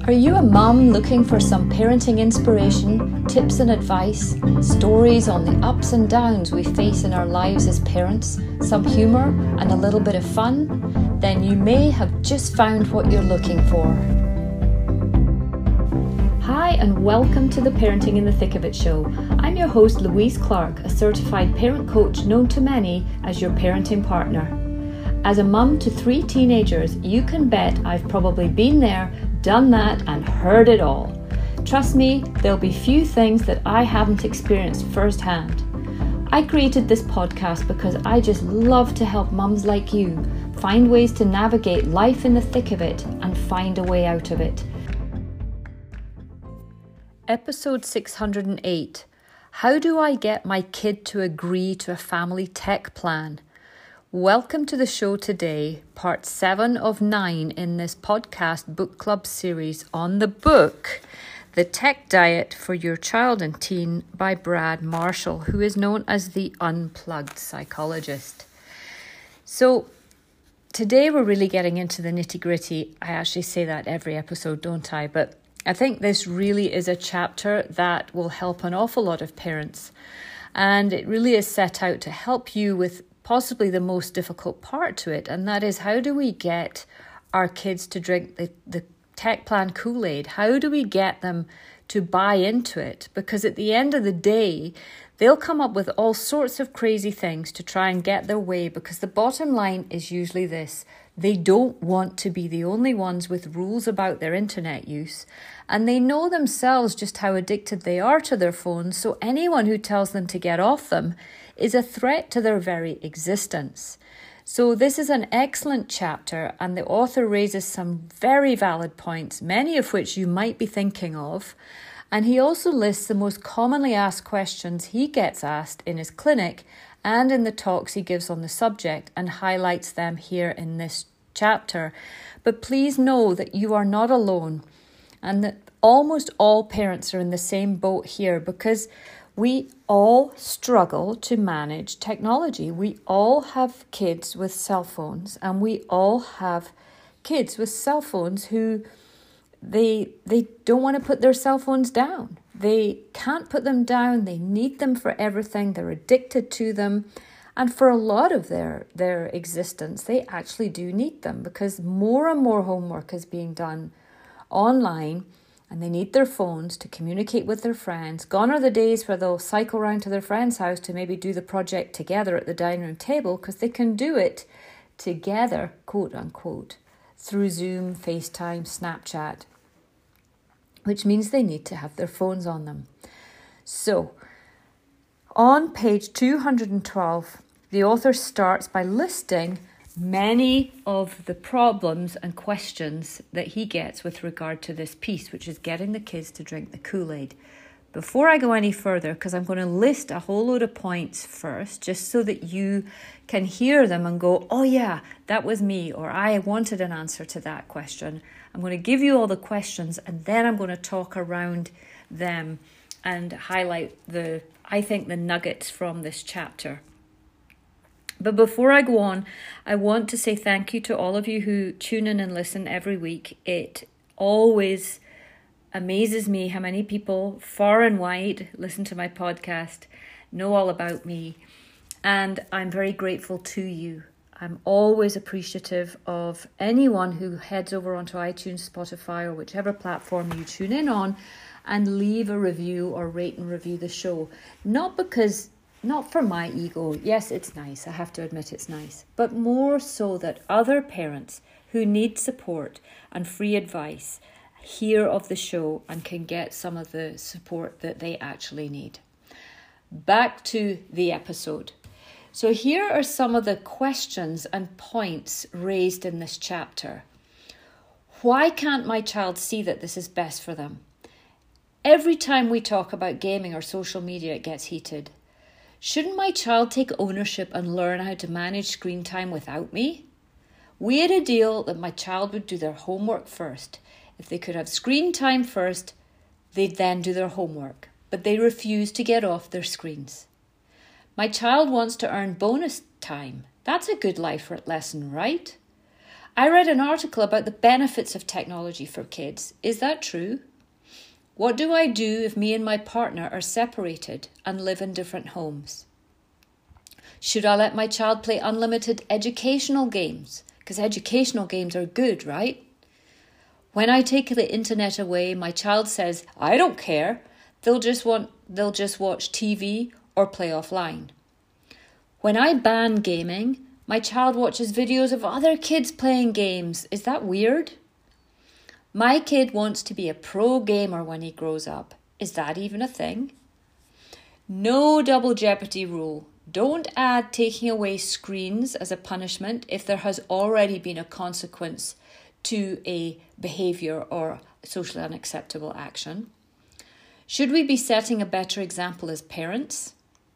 Are you a mum looking for some parenting inspiration, tips and advice, stories on the ups and downs we face in our lives as parents, some humour and a little bit of fun? Then you may have just found what you're looking for. Hi and welcome to the Parenting in the Thick of It show. I'm your host Louise Clark, a certified parent coach known to many as your parenting partner. As a mum to 3 teenagers, you can bet I've probably been there, done that and heard it all. Trust me, there'll be few things that I haven't experienced firsthand. I created this podcast because I just love to help mums like you find ways to navigate life in the thick of it and find a way out of it. Episode 608. How do I get my kid to agree to a family tech plan? Welcome to the show today, part 7 of 9 in this podcast book club series on the book, The Tech Diet for Your Child and Teen by Brad Marshall, who is known as the Unplugged Psychologist. So today we're really getting into the nitty-gritty. I actually say that every episode, don't I? But I think this really is a chapter that will help an awful lot of parents. And it really is set out to help you with possibly the most difficult part to it, and that is, how do we get our kids to drink the tech plan Kool-Aid? How do we get them to buy into it? Because at the end of the day, they'll come up with all sorts of crazy things to try and get their way, because the bottom line is usually this: they don't want to be the only ones with rules about their internet use, and they know themselves just how addicted they are to their phones, so anyone who tells them to get off them is a threat to their very existence. So this is an excellent chapter, and the author raises some very valid points, many of which you might be thinking of. And he also lists the most commonly asked questions he gets asked in his clinic and in the talks he gives on the subject, and highlights them here in this chapter. But please know that you are not alone, and that almost all parents are in the same boat here, because we all struggle to manage technology. We all have kids with cell phones, and we all have kids with cell phones who they don't want to put their cell phones down. They can't put them down. They need them for everything. They're addicted to them. And for a lot of their existence, they actually do need them, because more and more homework is being done online, and they need their phones to communicate with their friends. Gone are the days where they'll cycle round to their friend's house to maybe do the project together at the dining room table, because they can do it together, quote unquote, through Zoom, FaceTime, Snapchat, which means they need to have their phones on them. So, on page 212, the author starts by listing many of the problems and questions that he gets with regard to this piece, which is getting the kids to drink the Kool-Aid. Before I go any further, because I'm going to list a whole load of points first, just so that you can hear them and go, oh yeah, that was me, or I wanted an answer to that question. I'm going to give you all the questions, and then I'm going to talk around them and highlight the nuggets from this chapter. But before I go on, I want to say thank you to all of you who tune in and listen every week. It always amazes me how many people far and wide listen to my podcast, know all about me, and I'm very grateful to you. I'm always appreciative of anyone who heads over onto iTunes, Spotify, or whichever platform you tune in on and leave a review or rate and review the show. Not for my ego. Yes, it's nice. I have to admit it's nice. But more so that other parents who need support and free advice hear of the show and can get some of the support that they actually need. Back to the episode. So here are some of the questions and points raised in this chapter. Why can't my child see that this is best for them? Every time we talk about gaming or social media, it gets heated. Shouldn't my child take ownership and learn how to manage screen time without me? We had a deal that my child would do their homework first. If they could have screen time first, they'd then do their homework, but they refused to get off their screens. My child wants to earn bonus time. That's a good life lesson, right? I read an article about the benefits of technology for kids. Is that true? What do I do if me and my partner are separated and live in different homes? Should I let my child play unlimited educational games? Because educational games are good, right? When I take the internet away, my child says, I don't care. They'll just watch TV or play offline. When I ban gaming, my child watches videos of other kids playing games. Is that weird? My kid wants to be a pro gamer when he grows up. Is that even a thing? No double jeopardy rule. Don't add taking away screens as a punishment if there has already been a consequence to a behaviour or socially unacceptable action. Should we be setting a better example as parents?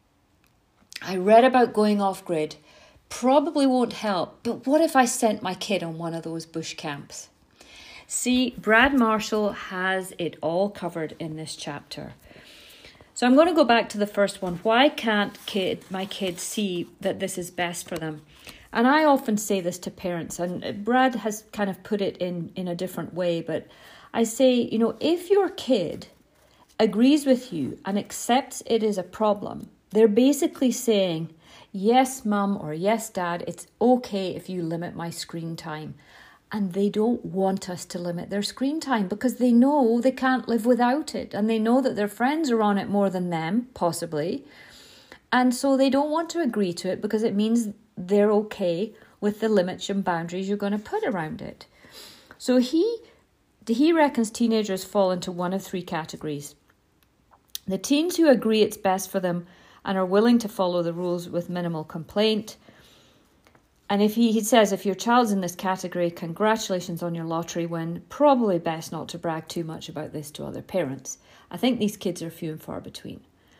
I read about going off-grid. Probably won't help, but what if I sent my kid on one of those bush camps? See, Brad Marshall has it all covered in this chapter. So I'm going to go back to the first one. Why can't my kids see that this is best for them? And I often say this to parents, and Brad has kind of put it in a different way, but I say, if your kid agrees with you and accepts it is a problem, they're basically saying, yes, mum, or yes, dad, it's okay if you limit my screen time. And they don't want us to limit their screen time because they know they can't live without it. And they know that their friends are on it more than them, possibly. And so they don't want to agree to it because it means they're okay with the limits and boundaries you're going to put around it. So he reckons teenagers fall into one of three categories. The teens who agree it's best for them and are willing to follow the rules with minimal complaint. And if he says, if your child's in this category, congratulations on your lottery win. Probably best not to brag too much about this to other parents. I think these kids are few and far between.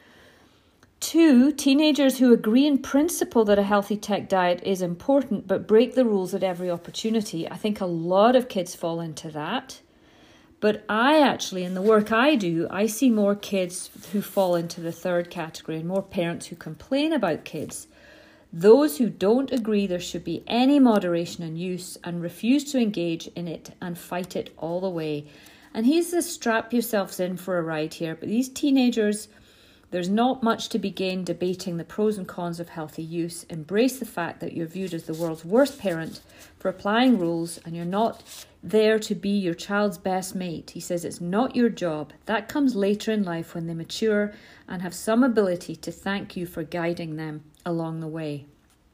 2, teenagers who agree in principle that a healthy tech diet is important but break the rules at every opportunity. I think a lot of kids fall into that. But I actually, in the work I do, I see more kids who fall into the third category and more parents who complain about kids. Those who don't agree there should be any moderation in use and refuse to engage in it and fight it all the way. And he's the strap yourselves in for a ride here. But these teenagers, there's not much to be gained debating the pros and cons of healthy use. Embrace the fact that you're viewed as the world's worst parent for applying rules and you're not there to be your child's best mate. He says it's not your job. That comes later in life when they mature and have some ability to thank you for guiding them along the way.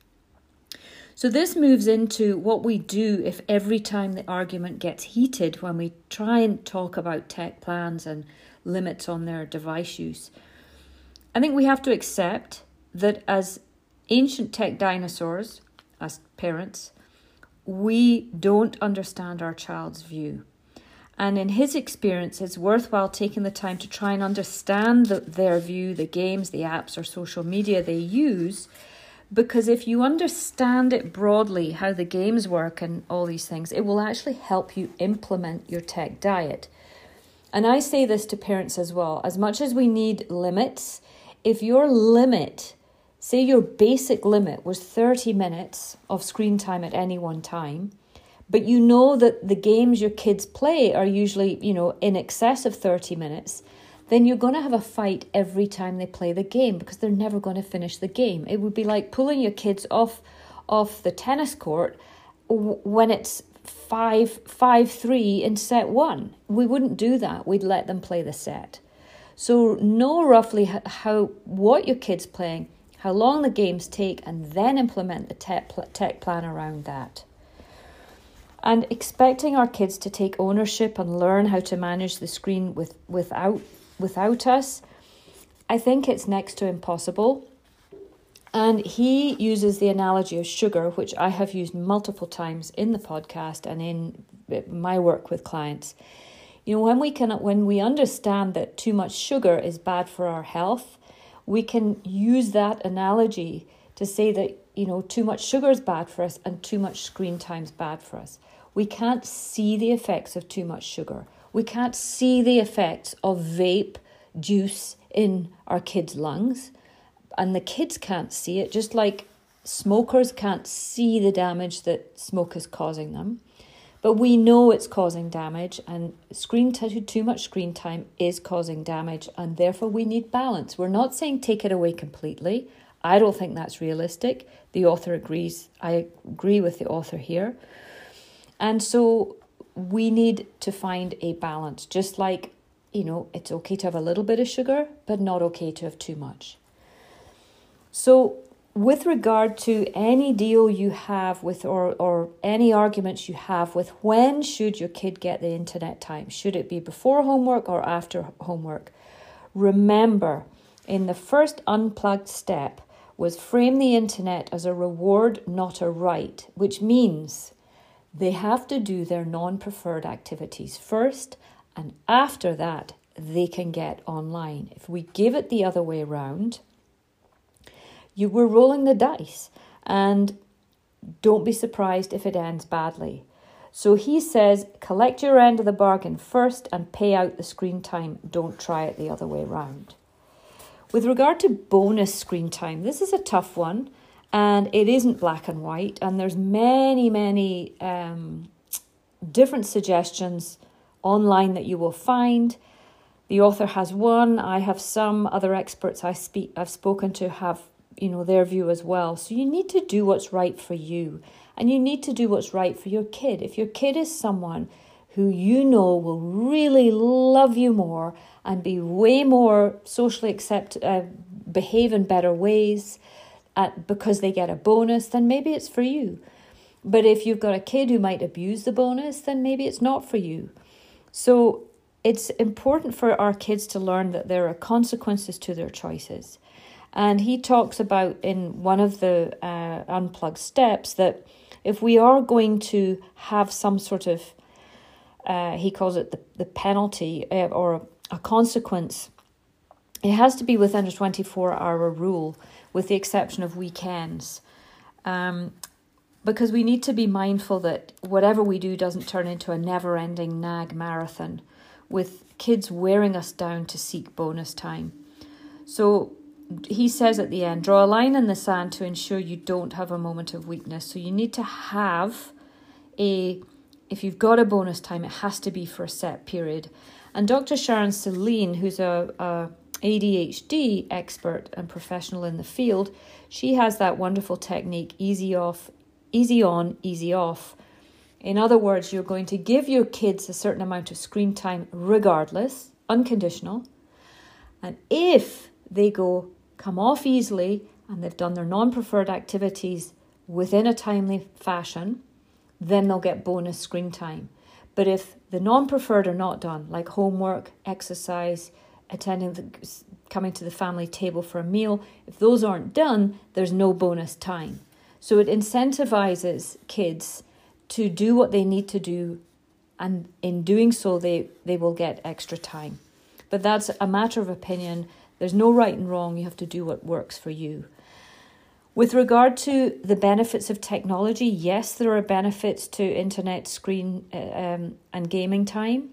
So this moves into what we do if every time the argument gets heated when we try and talk about tech plans and limits on their device use. I think we have to accept that as ancient tech dinosaurs, as parents, we don't understand our child's view. And in his experience, it's worthwhile taking the time to try and understand their view, the games, the apps or social media they use. Because if you understand it broadly, how the games work and all these things, it will actually help you implement your tech diet. And I say this to parents as well. As much as we need limits, if your limit, say your basic limit was 30 minutes of screen time at any one time, but you know that the games your kids play are usually, in excess of 30 minutes, then you're going to have a fight every time they play the game because they're never going to finish the game. It would be like pulling your kids off the tennis court when it's 5-3 in set 1. We wouldn't do that. We'd let them play the set. So know roughly what your kid's playing, how long the games take, and then implement the tech plan around that. And expecting our kids to take ownership and learn how to manage the screen without us, I think it's next to impossible. And he uses the analogy of sugar, which I have used multiple times in the podcast and in my work with clients. When we understand that too much sugar is bad for our health, we can use that analogy to say that, too much sugar is bad for us and too much screen time is bad for us. We can't see the effects of too much sugar. We can't see the effects of vape juice in our kids' lungs. And the kids can't see it, just like Smokers can't see the damage that smoke is causing them, but we know it's causing damage, and too much screen time is causing damage, and therefore we need balance. We're not saying take it away completely. I don't think that's realistic. The author agrees. I agree with the author here. And so we need to find a balance, just like, it's okay to have a little bit of sugar, but not okay to have too much. So with regard to any deal you have with or any arguments you have with when should your kid get the internet time, should it be before homework or after homework, remember, in the first unplugged step was frame the internet as a reward, not a right, which means they have to do their non-preferred activities first, and after that, they can get online. If we give it the other way around, you were rolling the dice, and don't be surprised if it ends badly. So he says, collect your end of the bargain first and pay out the screen time. Don't try it the other way around. With regard to bonus screen time, this is a tough one, and it isn't black and white, and there's many different suggestions online that you will find. The author has one, I have some, other experts I've spoken to have their view as well. So you need to do what's right for you, and you need to do what's right for your kid. If your kid is someone who will really love you more and be way more socially behave in better ways because they get a bonus, then maybe it's for you. But if you've got a kid who might abuse the bonus, then maybe it's not for you. So it's important for our kids to learn that there are consequences to their choices. And he talks about in one of the unplugged steps that if we are going to have some sort of, he calls it the penalty or a consequence, it has to be within a 24-hour rule, with the exception of weekends. Because we need to be mindful that whatever we do doesn't turn into a never-ending nag marathon with kids wearing us down to seek bonus time. So he says at the end, draw a line in the sand to ensure you don't have a moment of weakness. So you need to have if you've got a bonus time, it has to be for a set period. And Dr. Sharon Celine, who's a ADHD expert and professional in the field, she has that wonderful technique, easy off, easy on, easy off. In other words, you're going to give your kids a certain amount of screen time regardless, unconditional. And if they come off easily and they've done their non-preferred activities within a timely fashion, then they'll get bonus screen time. But if the non-preferred are not done, like homework, exercise, coming to the family table for a meal, if those aren't done, there's no bonus time. So it incentivizes kids to do what they need to do, and in doing so, they will get extra time. But that's a matter of opinion. There's no right and wrong. You have to do what works for you. With regard to the benefits of technology, yes, there are benefits to internet screen and gaming time.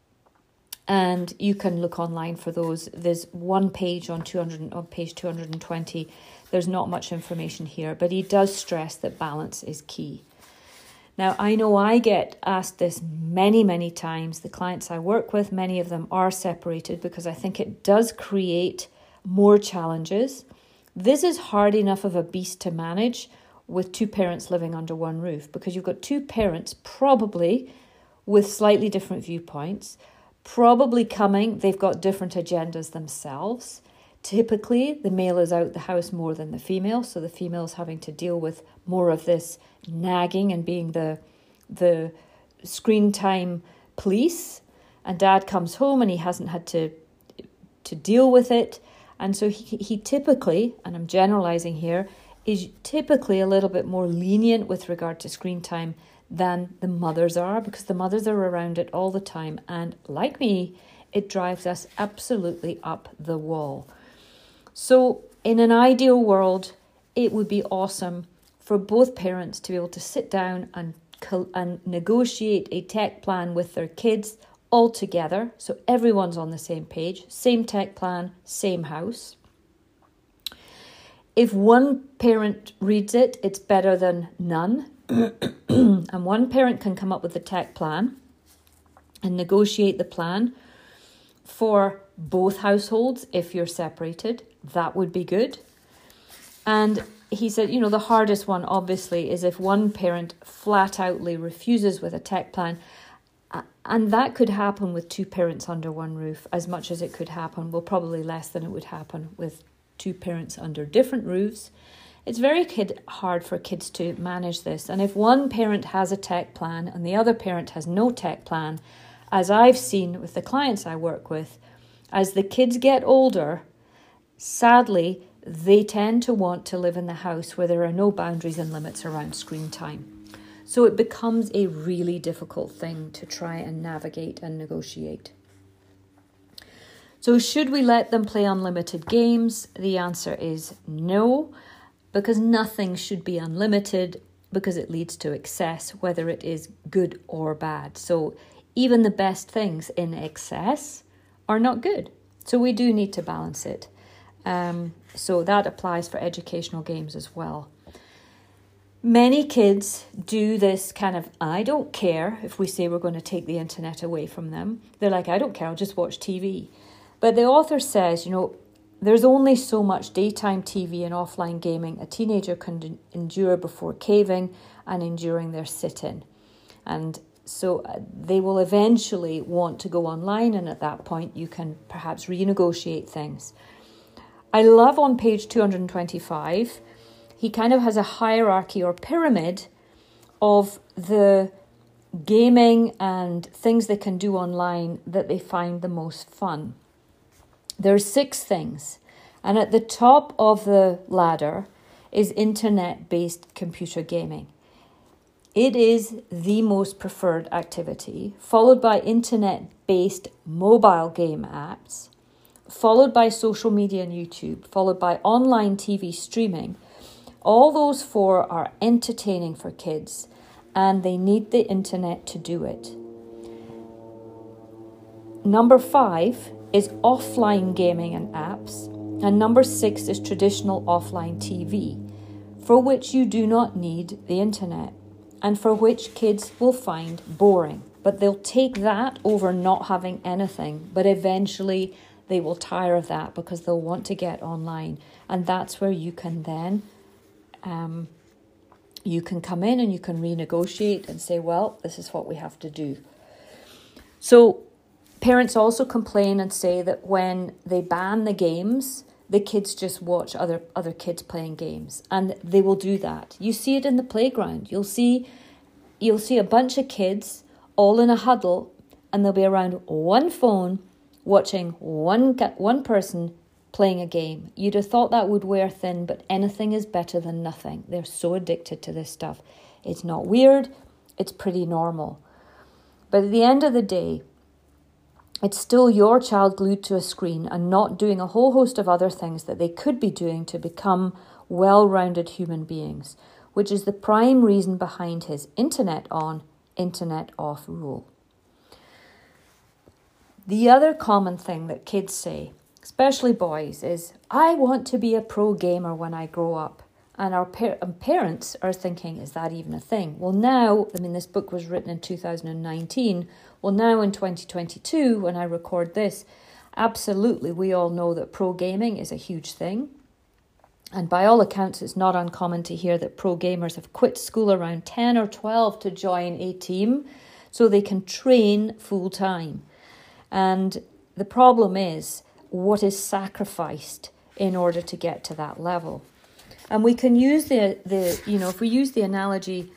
And you can look online for those. There's one page on page 220. There's not much information here, but he does stress that balance is key. Now, I know I get asked this many, many times. The clients I work with, many of them are separated because I think it does create more challenges. This is hard enough of a beast to manage with two parents living under one roof, because you've got two parents probably with slightly different viewpoints, probably they've got different agendas themselves. Typically, the male is out the house more than the female, so the female is having to deal with more of this nagging and being the screen time police, and dad comes home and he hasn't had to deal with it, and so he typically, and I'm generalizing here, is typically a little bit more lenient with regard to screen time than the mothers are, because the mothers are around it all the time, and like me, it drives us absolutely up the wall. So in an ideal world, it would be awesome for both parents to be able to sit down and negotiate a tech plan with their kids all together, so everyone's on the same page, same tech plan, same house. If one parent reads it, it's better than none. And one parent can come up with the tech plan and negotiate the plan for both households. If you're separated, that would be good. And he said, the hardest one obviously is if one parent flat outly refuses with a tech plan. And that could happen with two parents under one roof as much as it could happen, well, probably less than it would happen with two parents under different roofs. It's very hard for kids to manage this. And if one parent has a tech plan and the other parent has no tech plan, as I've seen with the clients I work with, as the kids get older, sadly, they tend to want to live in the house where there are no boundaries and limits around screen time. So it becomes a really difficult thing to try and navigate and negotiate. So should we let them play unlimited games? The answer is no, because nothing should be unlimited because it leads to excess, whether it is good or bad. So even the best things in excess are not good. So we do need to balance it. So that applies for educational games as well. Many kids do this kind of, I don't care if we say we're going to take the internet away from them. They're like, I don't care, I'll just watch TV. But the author says, there's only so much daytime TV and offline gaming a teenager can endure before caving and enduring their sit-in. And so they will eventually want to go online, and at that point you can perhaps renegotiate things. I love on page 225, he kind of has a hierarchy or pyramid of the gaming and things they can do online that they find the most fun. There's 6 things. And at the top of the ladder is internet-based computer gaming. It is the most preferred activity, followed by internet-based mobile game apps, followed by social media and YouTube, followed by online TV streaming. All those 4 are entertaining for kids, and they need the internet to do it. Number 5 is offline gaming and apps, and number 6 is traditional offline TV, for which you do not need the internet, and for which kids will find boring. But they'll take that over not having anything, but eventually they will tire of that because they'll want to get online. And that's where you can then you can come in and you can renegotiate and say, well, this is what we have to do. So parents also complain and say that when they ban the games, the kids just watch other kids playing games, and they will do that. You see it in the playground. You'll see a bunch of kids all in a huddle, and they'll be around one phone watching one person playing a game. You'd have thought that would wear thin, but anything is better than nothing. They're so addicted to this stuff. It's not weird. It's pretty normal. But at the end of the day, it's still your child glued to a screen and not doing a whole host of other things that they could be doing to become well-rounded human beings, which is the prime reason behind his internet on, internet off rule. The other common thing that kids say, especially boys, is, I want to be a pro gamer when I grow up. And our parents are thinking, is that even a thing? Well, now, this book was written in 2019. Well, now in 2022, when I record this, absolutely, we all know that pro gaming is a huge thing. And by all accounts, it's not uncommon to hear that pro gamers have quit school around 10 or 12 to join a team so they can train full time. And the problem is what is sacrificed in order to get to that level. And we can use if we use the analogy,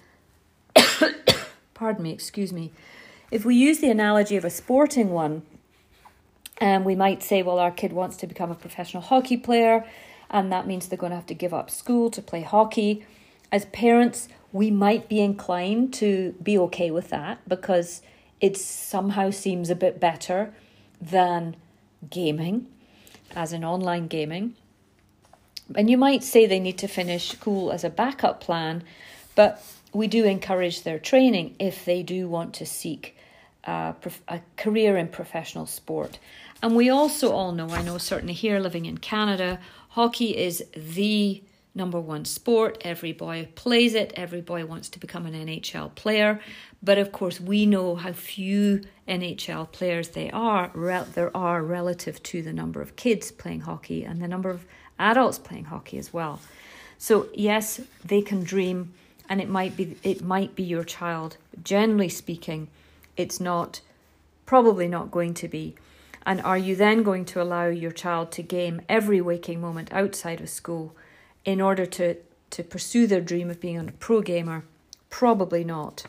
if we use the analogy of a sporting one, we might say, well, our kid wants to become a professional hockey player, and that means they're going to have to give up school to play hockey. As parents, we might be inclined to be okay with that because it somehow seems a bit better than gaming, as in online gaming. And you might say they need to finish school as a backup plan, but we do encourage their training if they do want to seek a career in professional sport. And we also all know, I know certainly here living in Canada, hockey is the number one sport. Every boy plays it. Every boy wants to become an NHL player. But of course, we know how few NHL players there are relative to the number of kids playing hockey and the number of adults playing hockey as well. So yes, they can dream, and it might be your child. Generally speaking, it's probably not going to be. And are you then going to allow your child to game every waking moment outside of school in order to pursue their dream of being a pro gamer? Probably not.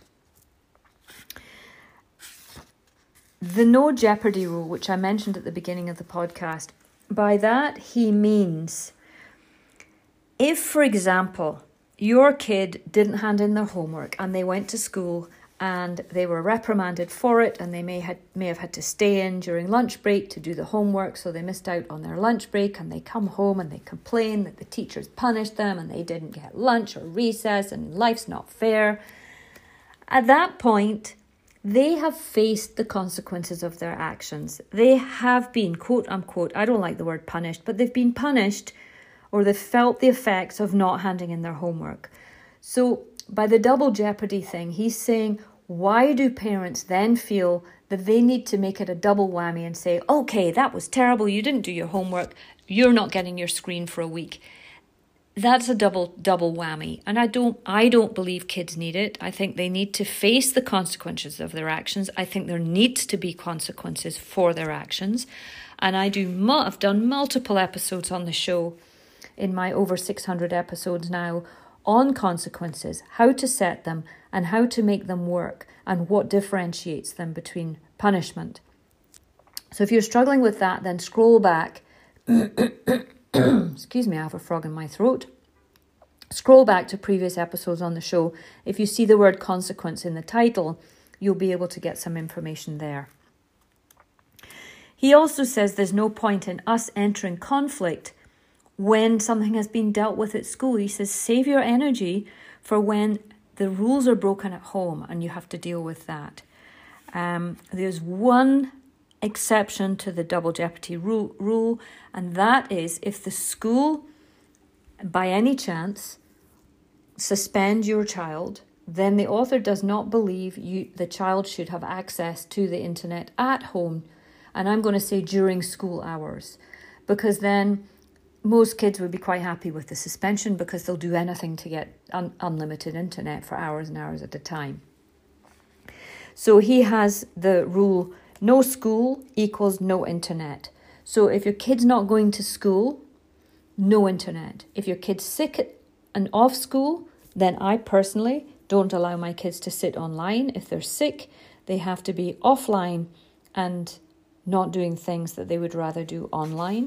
The no jeopardy rule, which I mentioned at the beginning of the podcast, by that he means if, for example, your kid didn't hand in their homework and they went to school and they were reprimanded for it, and they may have had to stay in during lunch break to do the homework, so they missed out on their lunch break, and they come home and they complain that the teachers punished them and they didn't get lunch or recess and life's not fair. At that point, they have faced the consequences of their actions. They have been, quote unquote, I don't like the word punished, but they've been punished, or they've felt the effects of not handing in their homework. So by the double jeopardy thing, he's saying, why do parents then feel that they need to make it a double whammy and say, okay, that was terrible, you didn't do your homework, you're not getting your screen for a week? That's a double whammy. And I don't believe kids need it. I think they need to face the consequences of their actions. I think there needs to be consequences for their actions. And I've done multiple episodes on the show, in my over 600 episodes now, on consequences, how to set them and how to make them work, and what differentiates them between punishment. So if you're struggling with that, then scroll back. Excuse me, I have a frog in my throat. Scroll back to previous episodes on the show. If you see the word consequence in the title, you'll be able to get some information there. He also says there's no point in us entering conflict when something has been dealt with at school. He says save your energy for when the rules are broken at home and you have to deal with that. There's one exception to the double jeopardy rule, and that is if the school, by any chance, suspend your child, then the author does not believe the child should have access to the internet at home, and I'm going to say during school hours, because then most kids would be quite happy with the suspension because they'll do anything to get unlimited internet for hours and hours at a time. So he has the rule, no school equals no internet. So if your kid's not going to school, no internet. If your kid's sick and off school, then I personally don't allow my kids to sit online. If they're sick, they have to be offline and not doing things that they would rather do online.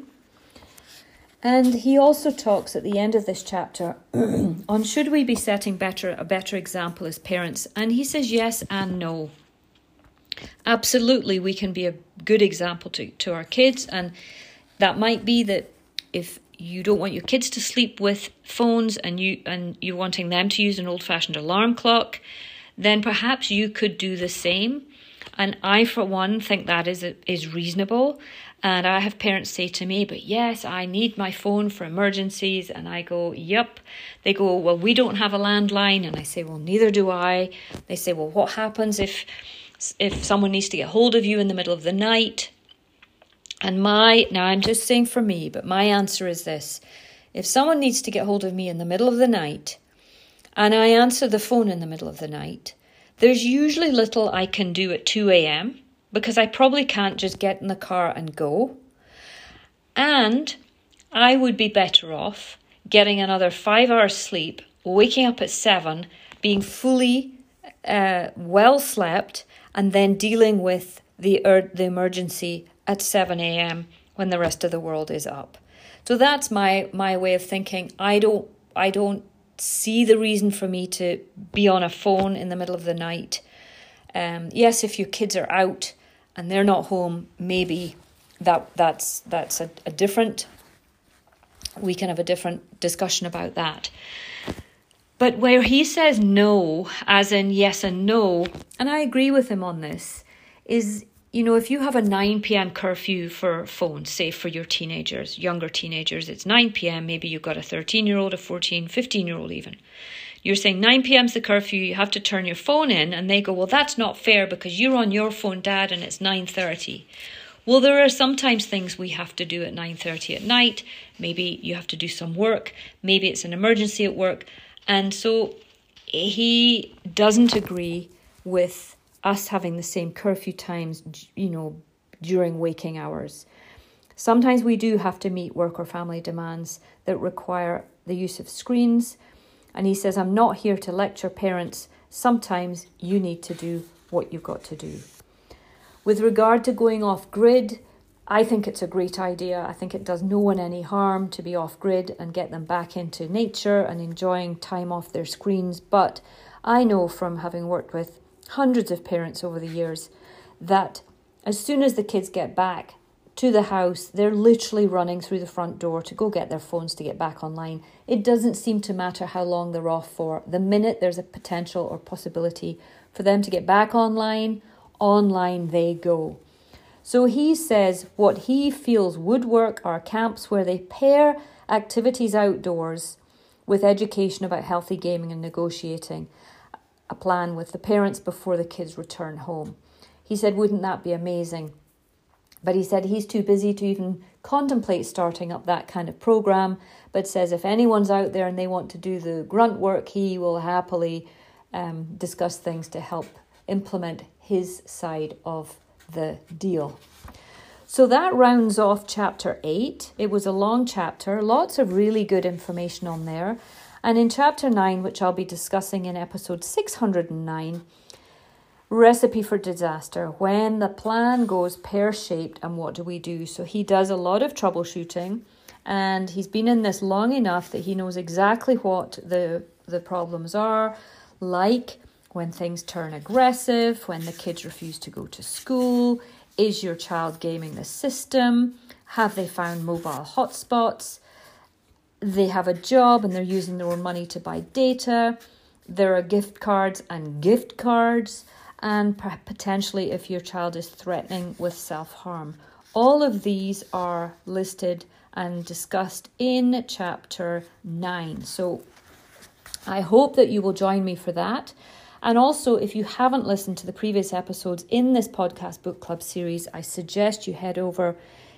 And he also talks at the end of this chapter on should we be setting a better example as parents? And he says yes and no. Absolutely, we can be a good example to our kids, and that might be that if you don't want your kids to sleep with phones and you're wanting them to use an old-fashioned alarm clock, then perhaps you could do the same. And I, for one, think that is reasonable. And I have parents say to me, but yes, I need my phone for emergencies. And I go, yep. They go, well, we don't have a landline. And I say, well, neither do I. They say, well, what happens if someone needs to get hold of you in the middle of the night? And now I'm just saying for me, but my answer is this. If someone needs to get hold of me in the middle of the night, and I answer the phone in the middle of the night, there's usually little I can do at 2 a.m. because I probably can't just get in the car and go. And I would be better off getting another 5 hours sleep, waking up at 7, being fully well slept, and then dealing with the emergency at 7 a.m. when the rest of the world is up. So that's my way of thinking. I don't see the reason for me to be on a phone in the middle of the night. Yes, if your kids are out and they're not home, maybe that's a different. We can have a different discussion about that. But where he says no, as in yes and no, and I agree with him on this, is, if you have a 9 p.m. curfew for phones, say for your teenagers, younger teenagers, it's 9 p.m. Maybe you've got a 13-year-old, a 14, 15-year-old even. You're saying 9 p.m. is the curfew, you have to turn your phone in, and they go, well, that's not fair because you're on your phone, Dad, and it's 9:30. Well, there are sometimes things we have to do at 9:30 at night. Maybe you have to do some work. Maybe it's an emergency at work. And so he doesn't agree with us having the same curfew times, during waking hours. Sometimes we do have to meet work or family demands that require the use of screens. And he says, I'm not here to lecture parents. Sometimes you need to do what you've got to do. With regard to going off grid, I think it's a great idea. I think it does no one any harm to be off grid and get them back into nature and enjoying time off their screens. But I know from having worked with hundreds of parents over the years that as soon as the kids get back to the house, they're literally running through the front door to go get their phones to get back online. It doesn't seem to matter how long they're off for. The minute there's a potential or possibility for them to get back online they go. So he says what he feels would work are camps where they pair activities outdoors with education about healthy gaming and negotiating a plan with the parents before the kids return home. He said, wouldn't that be amazing? But he said he's too busy to even contemplate starting up that kind of program, but says if anyone's out there and they want to do the grunt work, he will happily discuss things to help implement his side of the deal. So that rounds off chapter 8. It was a long chapter, lots of really good information on there. And in chapter 9, which I'll be discussing in episode 609, Recipe for Disaster, when the plan goes pear-shaped and what do we do? So he does a lot of troubleshooting, and he's been in this long enough that he knows exactly what the problems are, like when things turn aggressive, when the kids refuse to go to school. Is your child gaming the system? Have they found mobile hotspots? They have a job and they're using their own money to buy data. There are gift cards and gift cards. And potentially if your child is threatening with self-harm. All of these are listed and discussed in chapter 9. So I hope that you will join me for that. And also, if you haven't listened to the previous episodes in this podcast book club series, I suggest you head over,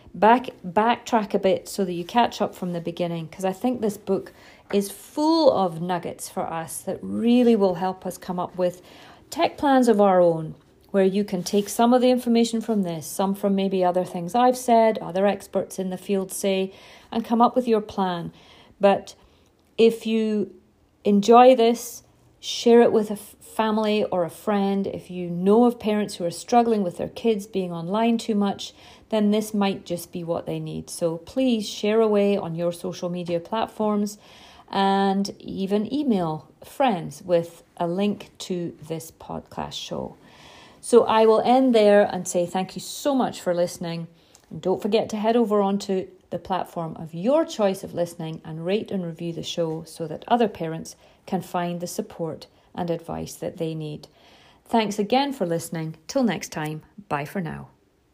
backtrack a bit so that you catch up from the beginning, because I think this book is full of nuggets for us that really will help us come up with tech plans of our own, where you can take some of the information from this, some from maybe other things I've said, other experts in the field say, and come up with your plan. But if you enjoy this, share it with a family or a friend. If you know of parents who are struggling with their kids being online too much, then this might just be what they need. So please share away on your social media platforms and even email friends with a link to this podcast show. So I will end there and say thank you so much for listening. And don't forget to head over onto the platform of your choice of listening and rate and review the show so that other parents can find the support and advice that they need. Thanks again for listening. Till next time, bye for now.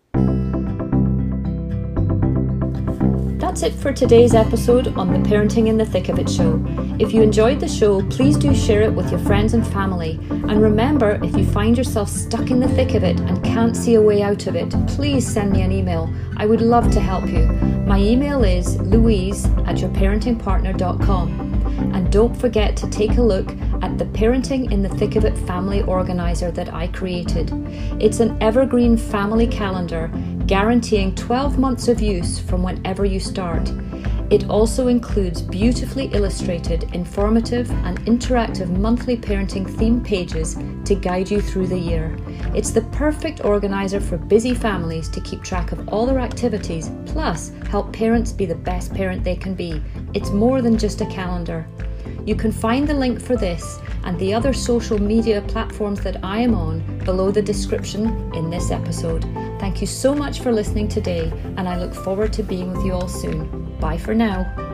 That's it for today's episode on the Parenting in the Thick of It show. If you enjoyed the show, please do share it with your friends and family. And remember, if you find yourself stuck in the thick of it and can't see a way out of it, please send me an email. I would love to help you. My email is louise@yourparentingpartner.com. And don't forget to take a look at the Parenting in the Thick of It family organizer that I created. It's an evergreen family calendar guaranteeing 12 months of use from whenever you start. It also includes beautifully illustrated, informative and interactive monthly parenting theme pages to guide you through the year. It's the perfect organizer for busy families to keep track of all their activities, plus help parents be the best parent they can be. It's more than just a calendar. You can find the link for this and the other social media platforms that I am on below the description in this episode. Thank you so much for listening today, and I look forward to being with you all soon. Bye for now.